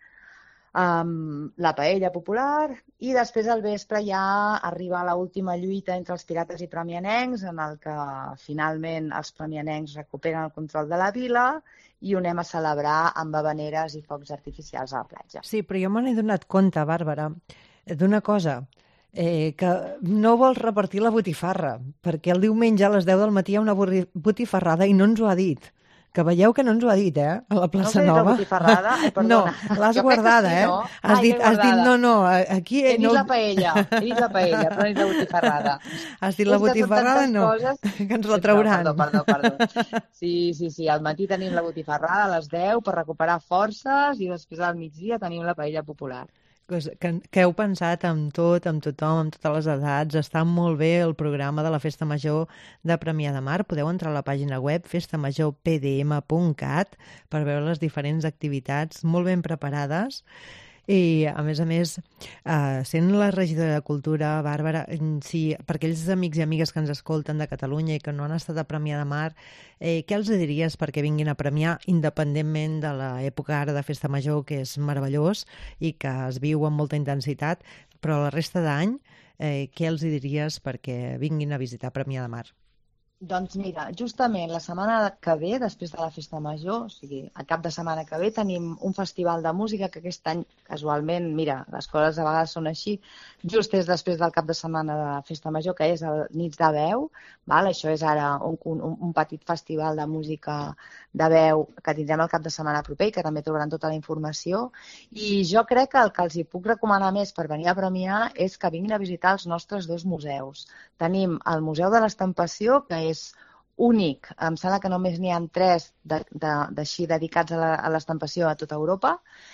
Speaker 5: amb la paella popular i després al vespre ja arriba l'última lluita entre els pirates i premianencs en el que finalment els premianencs recuperen el control de la vila i ho anem a celebrar amb habaneres i focs artificials a la platja.
Speaker 1: Sí, però jo me n'he donat compte, Bàrbara, d'una cosa, eh, que no vols repartir la botifarra, perquè el diumenge a les deu del matí hi ha una botifarrada i no ens ho ha dit. Que veieu que no ens ho ha dit, eh? A la plaça
Speaker 5: no
Speaker 1: Nova.
Speaker 5: No botifarrada? Ai, perdona.
Speaker 1: No, l'has guardada,
Speaker 5: sí,
Speaker 1: eh?
Speaker 5: no?
Speaker 1: Has,
Speaker 5: Ai,
Speaker 1: dit, has dit, no, no, aquí...
Speaker 5: He
Speaker 1: no...
Speaker 5: dit la paella, he dit la paella, però no he dit la botifarrada.
Speaker 1: Has dit la botifarrada? No,
Speaker 5: coses...
Speaker 1: que ens la trauran.
Speaker 5: No, perdó, perdó, perdó. Sí, sí, sí, al matí tenim la botifarrada a les deu per recuperar forces i després al migdia tenim la paella popular.
Speaker 1: Que, que heu pensat amb tot, amb tothom, amb totes les edats. Està molt bé el programa de la Festa Major de Premià de Mar. Podeu entrar a la pàgina web festa major p d m punt cat per veure les diferents activitats molt ben preparades. I, a més a més, eh, sent la regidora de Cultura, Bàrbara, si, per aquells amics i amigues que ens escolten de Catalunya i que no han estat a Premià de Mar, eh, què els diries perquè vinguin a premiar, independentment de l'època ara de Festa Major, que és meravellós i que es viu amb molta intensitat, però la resta d'any, eh, què els diries perquè vinguin a visitar Premià de Mar?
Speaker 5: Doncs mira, justament la setmana que ve, després de la Festa Major, o sigui, el cap de setmana que ve, tenim un festival de música que aquest any, casualment, mira, les coses a vegades són així, just és després del cap de setmana de la Festa Major, que és el Nits de Veu, val? Això és ara un, un, un petit festival de música de veu que tindrem el cap de setmana proper, que també trobaran tota la informació, i jo crec que el que els hi puc recomanar més per venir a premiar és que vinguin a visitar els nostres dos museus. Tenim el Museu de l'Estampació, que és únic, em sembla que només n'hi ha tres d'així dedicats a l'estampació a tota Europa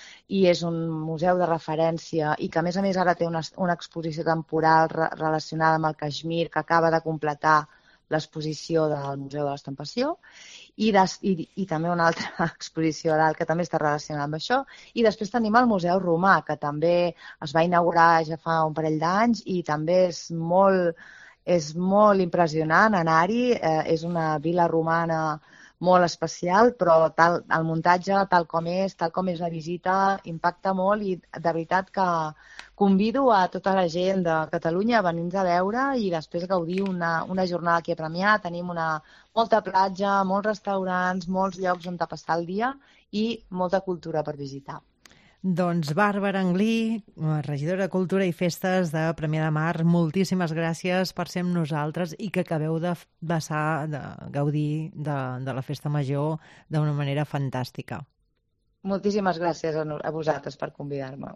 Speaker 5: i és un museu de referència i que a més a més ara té una, una exposició temporal re relacionada amb el Caixmir que acaba de completar l'exposició del Museu de l'Estampació i, des, i, i també una altra exposició a dalt que també està relacionada amb això i després tenim el Museu Romà que també es va inaugurar ja fa un parell d'anys i també és molt És molt impressionant anar-hi, eh, és una vila romana molt especial, però tal, el muntatge, tal com és, tal com és la visita, impacta molt i de veritat que convido a tota la gent de Catalunya a venir-nos a veure i després gaudir una, una jornada aquí a Premià. Tenim una, molta platja, molts restaurants, molts llocs on passar el dia i molta cultura per visitar.
Speaker 1: Doncs Bàrbara Anglí, regidora de Cultura i Festes de Premià de Mar, moltíssimes gràcies per ser amb nosaltres i que acabeu de passar, de gaudir de, de la Festa Major d'una manera fantàstica.
Speaker 5: Moltíssimes gràcies a, a vosaltres per convidar-me.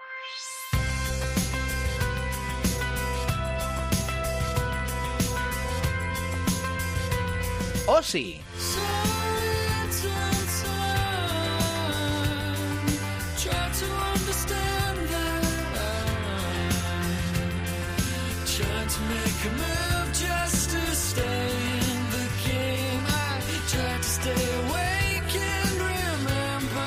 Speaker 21: Oci.
Speaker 26: Make a move just to stay in the game. I tried to stay awake and remember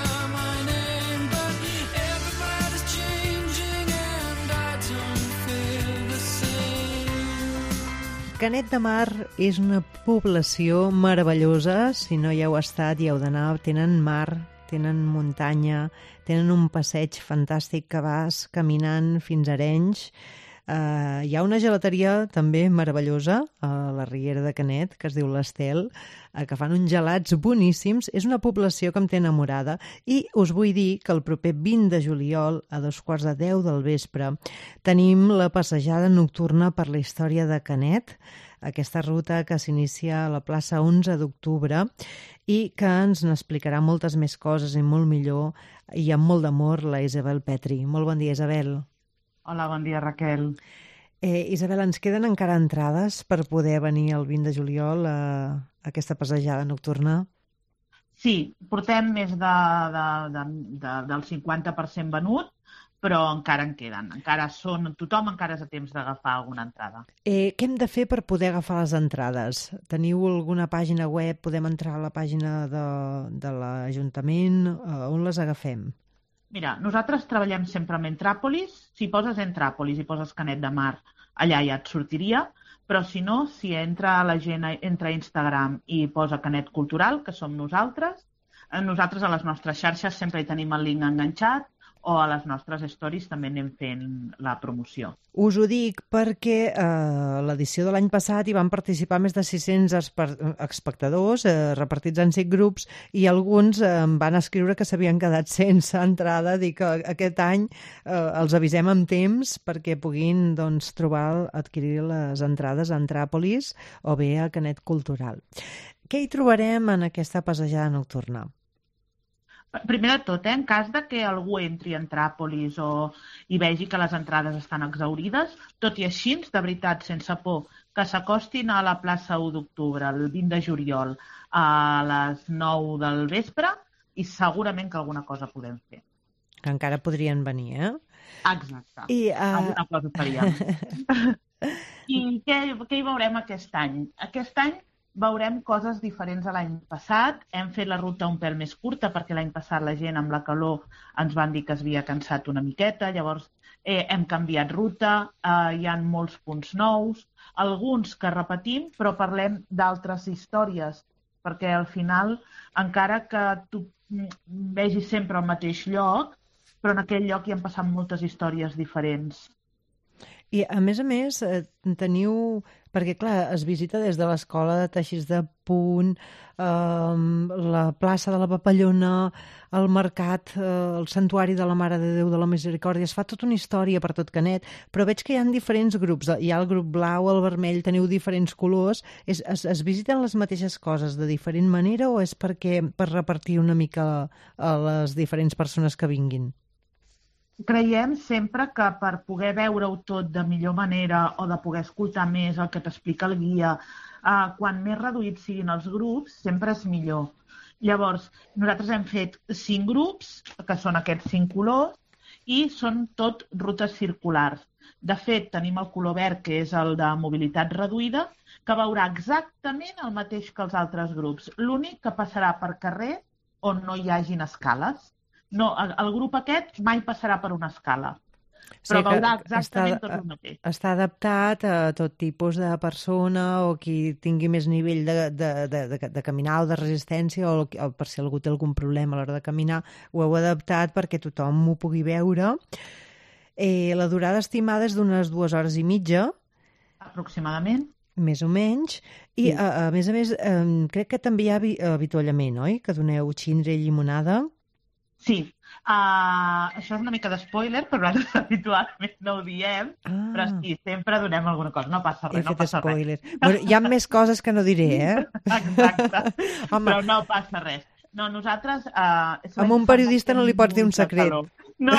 Speaker 1: Canet de Mar és una població meravellosa. Si no hi heu estat, hi heu d'anar. Tenen mar, tenen muntanya, tenen un passeig fantàstic que vas caminant fins a Arenys. Uh, hi ha una gelateria també meravellosa a la Riera de Canet, que es diu l'Estel, uh, que fan uns gelats boníssims. És una població que em té enamorada i us vull dir que el proper vint de juliol, a dos quarts de deu del vespre, tenim la passejada nocturna per la història de Canet, aquesta ruta que s'inicia a la plaça onze d'octubre i que ens n'explicarà moltes més coses i molt millor i amb molt d'amor la Isabel Petri. Molt bon dia, Isabel.
Speaker 6: Hola, bon dia, Raquel.
Speaker 1: Eh, Isabel, ens queden encara entrades per poder venir el vint de juliol a, a aquesta passejada nocturna?
Speaker 6: Sí, portem més de, de, de, de, del cinquanta per cent venut, però encara en queden. Encara són, tothom encara és a temps d'agafar alguna entrada.
Speaker 1: Eh, què hem de fer per poder agafar les entrades? Teniu alguna pàgina web? Podem entrar a la pàgina de, de l'Ajuntament? Eh, on les agafem?
Speaker 6: Mira, nosaltres treballem sempre amb Entràpolis. Si poses Entràpolis i poses Canet de Mar, allà ja et sortiria, però si no, si entra la gent, entra a Instagram i posa Canet Cultural, que som nosaltres, nosaltres a les nostres xarxes sempre hi tenim el link enganxat, o a les nostres stories també anem fent la promoció.
Speaker 1: Us ho dic perquè eh, l'edició de l'any passat hi van participar més de sis-cents espectadors eh, repartits en cinc grups i alguns eh, em van escriure que s'havien quedat sense entrada. Dic que aquest any eh, els avisem amb temps perquè puguin doncs, trobar, adquirir les entrades a Entràpolis o bé a Canet Cultural. Què hi trobarem en aquesta passejada nocturna?
Speaker 6: Primer de tot, eh, en cas de que algú entri a Entràpolis o i vegi que les entrades estan exhaurides, tot i així, de veritat, sense por, que s'acostin a la plaça u d'octubre, el vint de juliol, a les nou del vespre, i segurament que alguna cosa podem fer.
Speaker 1: Que encara podrien venir, eh?
Speaker 6: Exacte. I, uh... alguna cosa faríem. I què, què hi veurem aquest any? Aquest any veurem coses diferents a l'any passat. Hem fet la ruta un pèl més curta perquè l'any passat la gent amb la calor ens van dir que es havia cansat una miqueta. Llavors eh, hem canviat ruta, eh, hi ha molts punts nous, alguns que repetim, però parlem d'altres històries, perquè al final, encara que tu vegis sempre al mateix lloc, però en aquell lloc hi han passat moltes històries diferents.
Speaker 1: I, a més a més, teniu... Perquè, clar, es visita des de l'escola de teixits de punt, eh, la plaça de la Papallona, el mercat, eh, el santuari de la Mare de Déu de la Misericòrdia. Es fa tota una història per tot Canet, però veig que hi ha diferents grups. Hi ha el grup blau, el vermell, teniu diferents colors. Es, es, es visiten les mateixes coses de diferent manera o és perquè per repartir una mica a les diferents persones que vinguin?
Speaker 6: Creiem sempre que per poder veure-ho tot de millor manera o de poder escoltar més el que t'explica el guia, eh, quan més reduïts siguin els grups, sempre és millor. Llavors, nosaltres hem fet cinc grups, que són aquests cinc colors, i són tot rutes circulars. De fet, tenim el color verd, que és el de mobilitat reduïda, que veurà exactament el mateix que els altres grups. L'únic que passarà per carrer on no hi hagin escales. No, el grup aquest mai passarà per una escala, però sí, veurà exactament està, tot el mateix.
Speaker 1: Està adaptat a tot tipus de persona o qui tingui més nivell de, de, de, de, de caminar o de resistència o, o per si algú té algun problema a l'hora de caminar, ho heu adaptat perquè tothom ho pugui veure. Eh, la durada estimada és d'unes dues hores i mitja.
Speaker 6: Aproximadament.
Speaker 1: Més o menys. I, sí. a, a més a més, eh, crec que també hi ha avituallament, oi? Que doneu xindre i llimonada.
Speaker 6: Sí, uh, això és una mica d'espoiler, però nosaltres habitualment no ho diem, ah. però sí, sempre donem alguna cosa, no passa res,
Speaker 1: He
Speaker 6: no passa
Speaker 1: spoiler.
Speaker 6: res.
Speaker 1: Bueno, hi ha més coses que no diré, eh?
Speaker 6: Exacte, però no passa res. No, nosaltres... Uh,
Speaker 1: a un periodista no li pots dir un secret.
Speaker 6: No,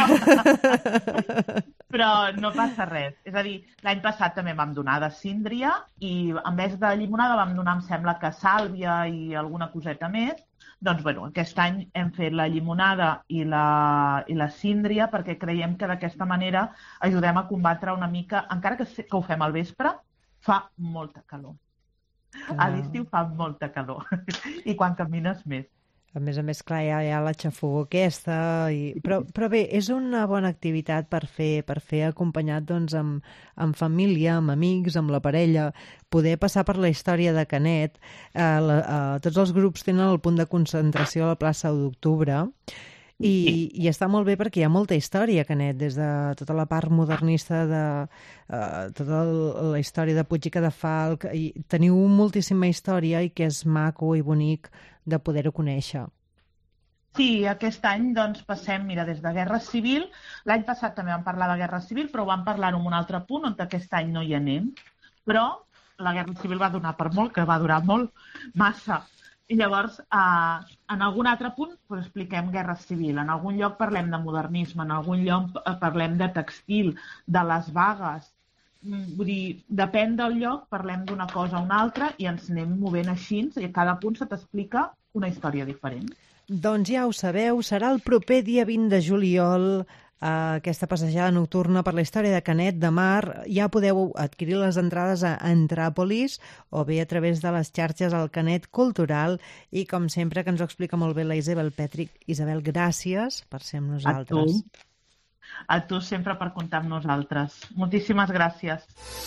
Speaker 6: però no passa res. És a dir, l'any passat també vam donar de síndria i en vez de llimonada vam donar, em sembla que sàlvia i alguna coseta més. Doncs, bueno, aquest any hem fet la llimonada i la, i la síndria perquè creiem que d'aquesta manera ajudem a combatre una mica, encara que, que ho fem al vespre, fa molta calor. Ah. A l'estiu fa molta calor i quan camines més.
Speaker 1: A més a més, clar, hi ha, hi ha la xafogó aquesta, i... però, però bé, és una bona activitat per fer, per fer acompanyat doncs, amb, amb família, amb amics, amb la parella, poder passar per la història de Canet. Eh, la, eh, tots els grups tenen el punt de concentració a la plaça u d'octubre, i, i està molt bé perquè hi ha molta història a Canet, des de tota la part modernista de uh, tota la història de Puig i Cadafalch, i teniu moltíssima història i que és maco i bonic de poder-ho conèixer.
Speaker 6: Sí, aquest any doncs, passem, mira, des de Guerra Civil. L'any passat també vam parlar de Guerra Civil, però vam parlar en un altre punt on aquest any no hi anem. Però la Guerra Civil va donar per molt, que va durar molt, massa. I llavors, eh, en algun altre punt pues, expliquem Guerra Civil, en algun lloc parlem de modernisme, en algun lloc parlem de textil, de les vagues. Vull dir, depèn del lloc, parlem d'una cosa o una altra i ens anem movent així i a cada punt se t'explica una història diferent.
Speaker 1: Doncs ja ho sabeu, serà el proper dia vint de juliol, eh, aquesta passejada nocturna per la història de Canet de Mar. Ja podeu adquirir les entrades a Entràpolis o bé a través de les xarxes al Canet Cultural i, com sempre, que ens ho explica molt bé la Isabel Petric. Isabel, gràcies per ser amb nosaltres.
Speaker 6: A tu. A tu sempre per comptar amb nosaltres. Moltíssimes gràcies.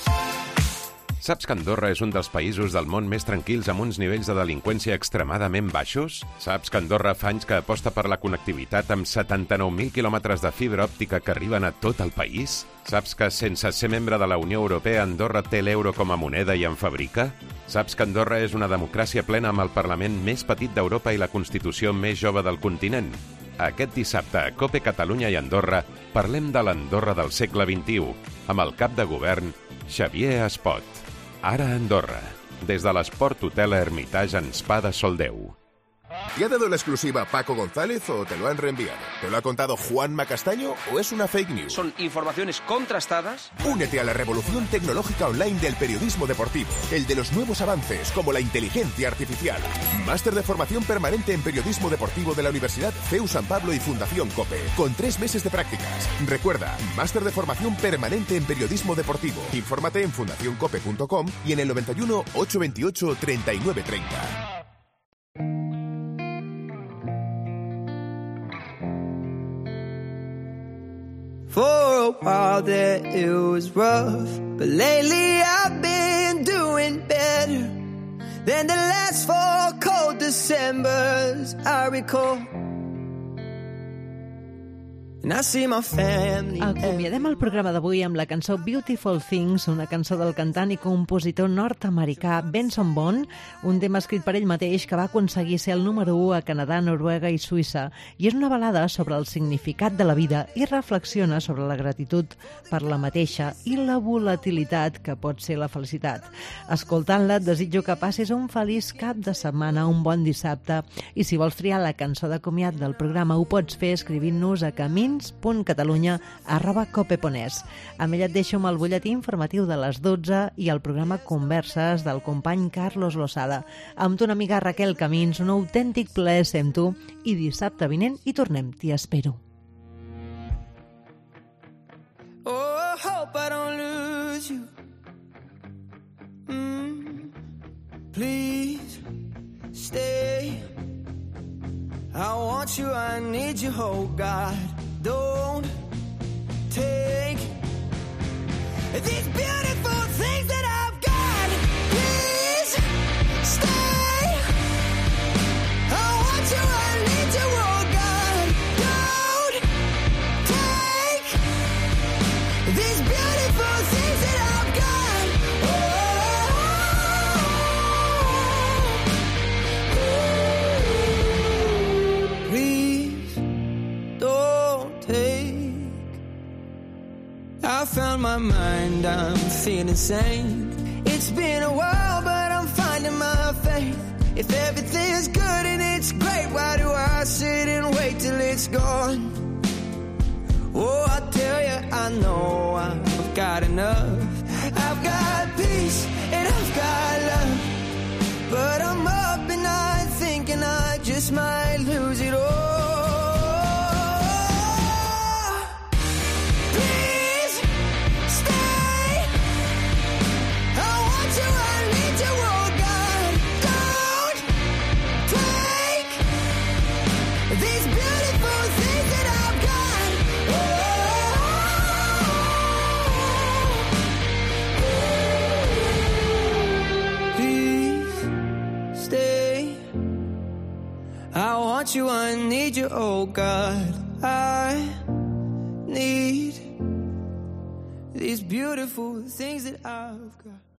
Speaker 7: Saps que Andorra és un dels països del món més tranquils amb uns nivells de delinqüència extremadament baixos? Saps que Andorra fa anys que aposta per la connectivitat amb setanta-nou mil quilòmetres de fibra òptica que arriben a tot el país? Saps que sense ser membre de la Unió Europea Andorra té l'euro com a moneda i en fabrica? Saps que Andorra és una democràcia plena amb el Parlament més petit d'Europa i la Constitució més jove del continent? Aquest dissabte a COPE Catalunya i Andorra parlem de l'Andorra del segle vint-i-u amb el cap de govern Xavier Espot. Ara a Andorra, des de l'Esport Hotel Hermitage en Spa de Soldeu.
Speaker 9: ¿Te ha dado la exclusiva Paco González o te lo han reenviado? ¿Te lo ha contado Juanma Castaño o es una fake news?
Speaker 10: Son informaciones contrastadas.
Speaker 9: Únete a la revolución tecnológica online del periodismo deportivo, el de los nuevos avances como la inteligencia artificial. Máster de formación permanente en periodismo deportivo de la Universidad C E U San Pablo y Fundación COPE, con tres meses de prácticas. Recuerda, máster de formación permanente en periodismo deportivo. Infórmate en fundación cope punto com y en el noventa y uno, ochocientos veintiocho, treinta y nueve treinta.
Speaker 26: For a while there it was rough, but lately I've been doing better than the last four cold Decembers I recall.
Speaker 1: Acomiadem el programa d'avui amb la cançó Beautiful Things, una cançó del cantant i compositor nord-americà Benson Boone, un tema escrit per ell mateix que va aconseguir ser el número u a Canadà, Noruega i Suïssa, i és una balada sobre el significat de la vida i reflexiona sobre la gratitud per la mateixa i la volatilitat que pot ser la felicitat. Escoltant-la, et desitjo que passis un feliç cap de setmana, un bon dissabte, i si vols triar la cançó de comiat del programa ho pots fer escrivint-nos a camins punt catalunya arroba cope punt es. Amb ella et deixo amb el butlletí informatiu de les dotze i el programa Converses del company Carlos Losada. Amb tu una amiga Raquel Camins, un autèntic plaer ser amb tu i dissabte vinent hi tornem, t'hi espero.
Speaker 26: Oh, I hope I don't lose you. Mm, please stay. I want you, I need you, oh God. Don't take these beautiful things that I've got. Please stay. I want you, I need you, oh God. Don't take these beautiful things that I've got. Oh, please don't take. I found my mind, I'm feeling sane. It's been a while, but I'm finding my faith. If everything's good and it's great, why do I sit and wait till it's gone? Oh, I tell you, I know I've got enough. I've got peace and I've got love, but I'm up and I'm thinking I just might lose it all. need you, oh God. I need these beautiful things that I've got.